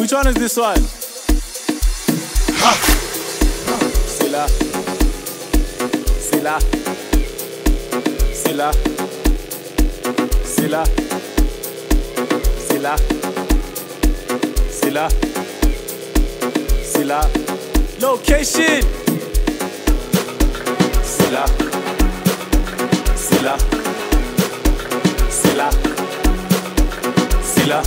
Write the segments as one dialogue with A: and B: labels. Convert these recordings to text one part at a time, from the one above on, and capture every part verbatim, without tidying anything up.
A: Which one is this one? Ha! Sila. Sila. Sila. Sila. Sila. Sila. Sila. Location. Sila. Sila. Sila. Sila.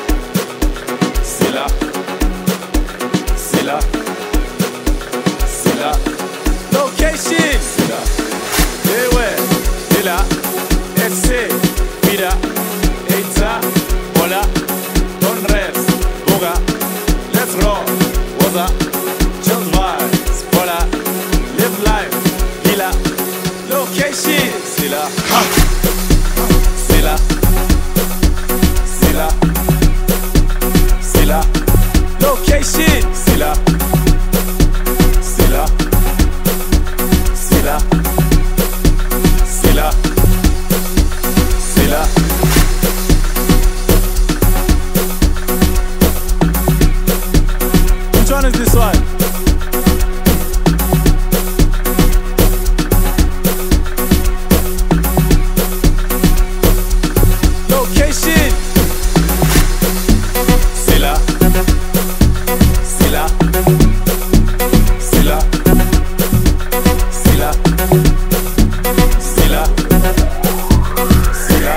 A: Sila. Sila. Sila. Location. Sila. Ewe. Sila. Etse. Vida. Eita. Hola. Don't rest. Boga. Let's roll. Waza. Just vibes. Hola. Live life. Hila. Location. Sila. Ha. Sila. Sila. Sila. Location. Sila. Sila. Sila. Sila. Sila. Which one is this one? Location. Sila. Sila. Sila. Sila. Sila. Sila.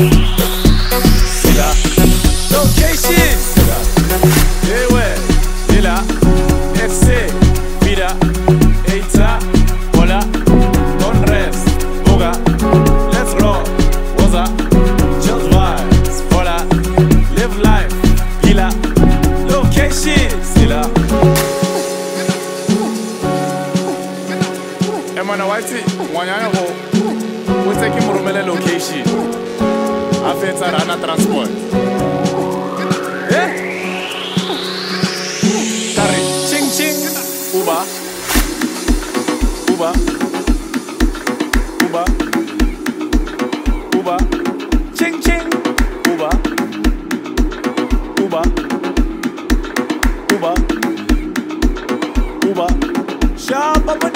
A: Sila. Location. Sila. Ewe. Sila. Etse. Vida. Eita. Hola. Don't rest. Boga. Let's roll. Waza. Just vibes. Hola. Live life. Hila. Location. Sila. Emana waiti wanyanya ho. Woteki murumele location. Afeta rana transport. Eh? Kare. Ching ching. Uba. Uba. Uba. Uba. Ching ching. Uba. Uba. Uba. Uba. Shabba.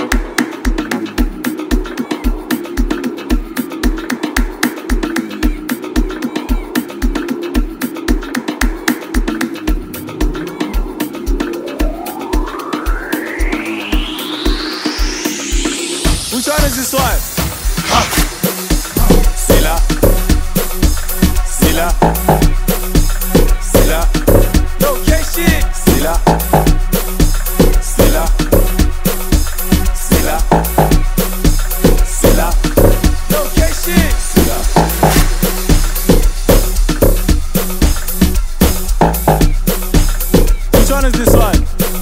A: Which one is this one? Ha! Sila. Sila. Sila. Location. Sila. Sila. Sila. Sila. Location. Sila. Which one is this one?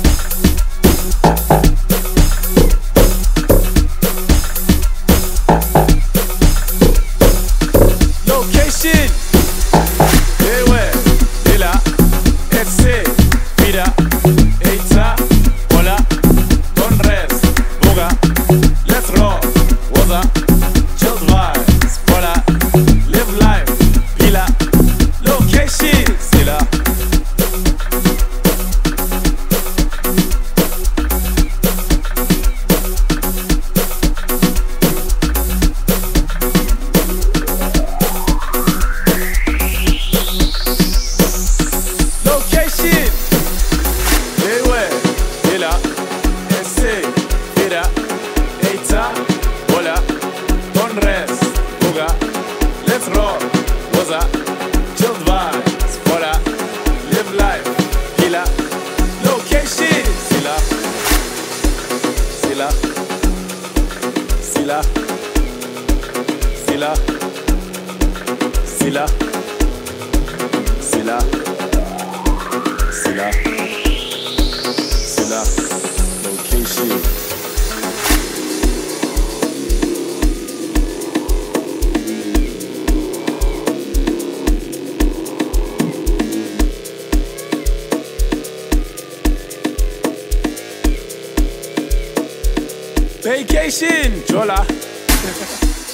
A: Location. Ewe. Sila. Etse. Vida. Eita. Hola. Don't rest. Boga. Let's roll. Waza. Just vibes. Hola. Live life. Hila. Location. Sila. Location. Ewe. Sila. Etse. Vida. Eita. Hola. Don't rest. Boga. Let's roll. Waza. Just vibes. Hola. Live life. Hila. Location. Sila. Sila. Sila. Sila. Sila. Sila. Sila. Sila. Location. Vacation. Chola.